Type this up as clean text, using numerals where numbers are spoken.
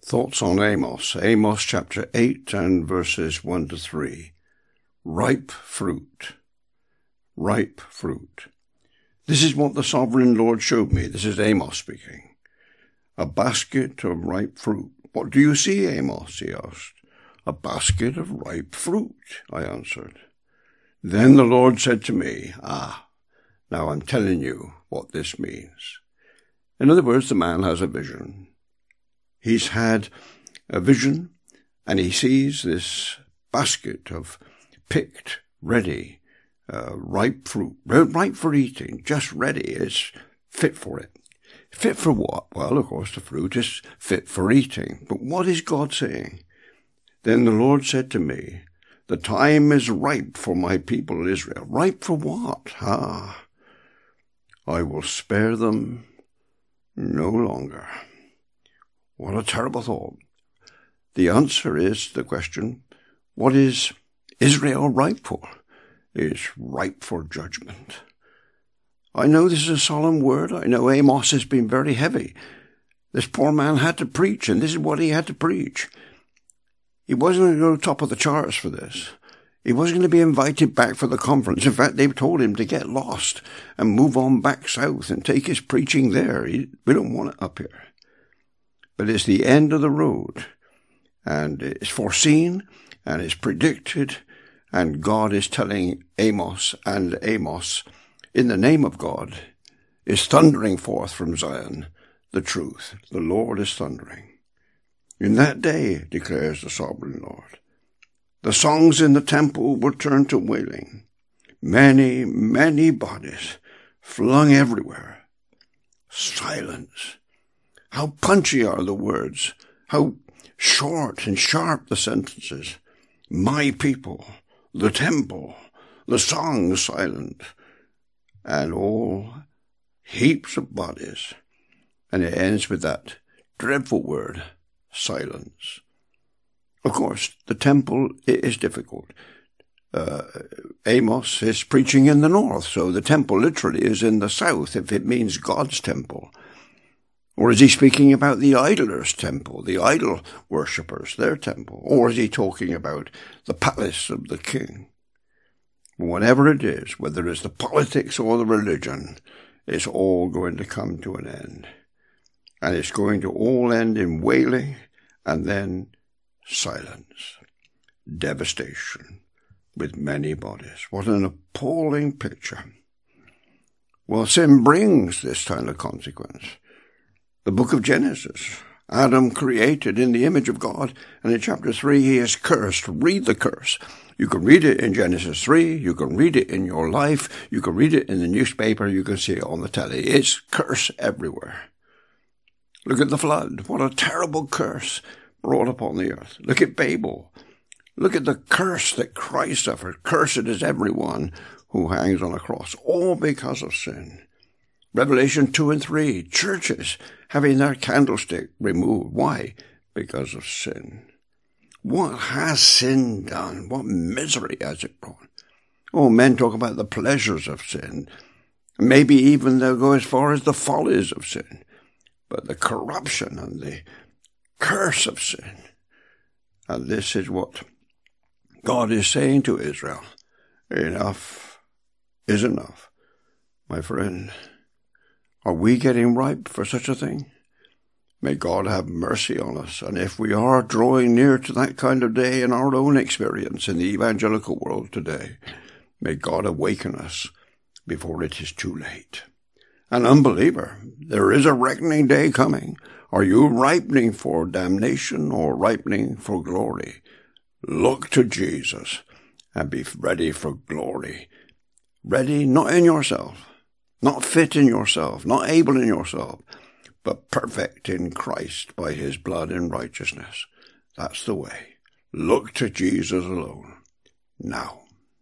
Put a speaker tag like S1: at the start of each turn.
S1: Thoughts on Amos. Amos chapter 8 and verses 1 to 3. Ripe fruit. Ripe fruit. This is what the sovereign Lord showed me. This is Amos speaking. A basket of ripe fruit. What do you see, Amos? He asked. A basket of ripe fruit, I answered. Then the Lord said to me, now I'm telling you what this means. In other words, the man has a vision. He's had a vision, and he sees this basket of picked, ready, ripe fruit, ripe for eating, just ready. It's fit for it. Fit for what? Well, of course, the fruit is fit for eating. But what is God saying? Then the Lord said to me, the time is ripe for my people Israel. Ripe for what? I will spare them no longer. What a terrible thought. The answer is the question, what is Israel ripe for? It's ripe for judgment. I know this is a solemn word. I know Amos has been very heavy. This poor man had to preach, and this is what he had to preach. He wasn't going to go top of the charts for this. He wasn't going to be invited back for the conference. In fact, they told him to get lost and move on back south and take his preaching there. We don't want it up here. But it's the end of the road, and it's foreseen, and it's predicted, and God is telling Amos, and Amos, in the name of God, is thundering forth from Zion the truth. The Lord is thundering. In that day, declares the sovereign Lord, the songs in the temple will turn to wailing. Many, many bodies flung everywhere. Silence. How punchy are the words. How short and sharp the sentences. My people, the temple, the songs silent, and all heaps of bodies. And it ends with that dreadful word, silence. Of course, the temple is difficult. Amos is preaching in the north, so the temple literally is in the south, if it means God's temple. Or is he speaking about the idolers' temple, the idol worshippers, their temple? Or is he talking about the palace of the king? Whatever it is, whether it's the politics or the religion, it's all going to come to an end. And it's going to all end in wailing and then silence, devastation with many bodies. What an appalling picture. Well, sin brings this kind of consequence. The book of Genesis, Adam created in the image of God, and in chapter 3 he is cursed. Read the curse. You can read it in Genesis 3, you can read it in your life, you can read it in the newspaper, you can see it on the telly. It's curse everywhere. Look at the flood. What a terrible curse brought upon the earth. Look at Babel. Look at the curse that Christ suffered. Cursed is everyone who hangs on a cross, all because of sin. Revelation 2 and 3, churches having their candlestick removed. Why? Because of sin. What has sin done? What misery has it brought? Oh, men talk about the pleasures of sin. Maybe even they'll go as far as the follies of sin. But the corruption and the curse of sin. And this is what God is saying to Israel. Enough is enough. My friend, are we getting ripe for such a thing? May God have mercy on us. And if we are drawing near to that kind of day in our own experience in the evangelical world today, may God awaken us before it is too late. An unbeliever, there is a reckoning day coming. Are you ripening for damnation or ripening for glory? Look to Jesus and be ready for glory. Ready not in yourself, not fit in yourself, not able in yourself, but perfect in Christ by his blood and righteousness. That's the way. Look to Jesus alone. Now.